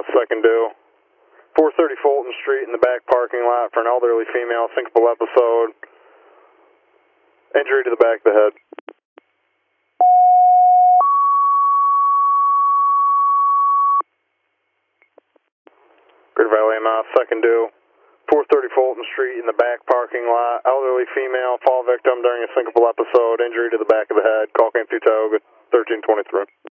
second due. 430 Fulton Street in the back parking lot for an elderly female, syncopal episode. Injury to the back of the head. Greater Valley MS, second due. 430 Fulton Street in the back parking lot. Elderly female, fall victim during a syncopal episode. Injury to the back of the head. Call came through Tioga, 1323.